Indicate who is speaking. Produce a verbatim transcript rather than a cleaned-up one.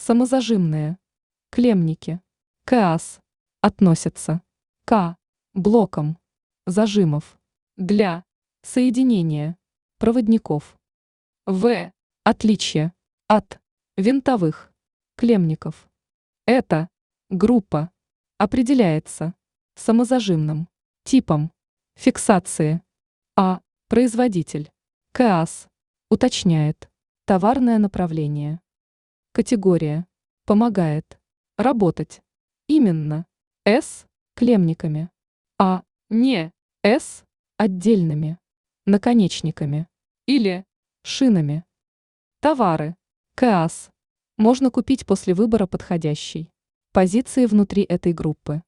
Speaker 1: самозажимные, клемники. КАЗ относятся к блокам зажимов для соединения проводников. В. Отличие от винтовых клемников. Эта группа определяется самозажимным типом фиксации, а производитель КАЗ уточняет товарное направление. Категория помогает работать именно с клемниками, а не с отдельными наконечниками или шинами. Товары КАЗ можно купить после выбора подходящей позиции внутри этой группы.